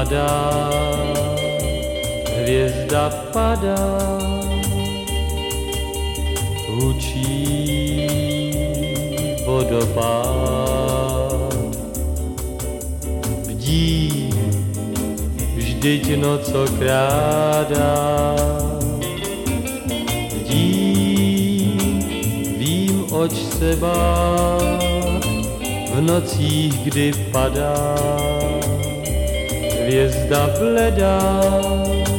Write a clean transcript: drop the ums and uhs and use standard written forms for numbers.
padá, hvězda padá, hučí vodopád. Bdí, vždyť nocokrát dá. Bdí, vím, oč se bát, v nocích, kdy padá hvězda bledá.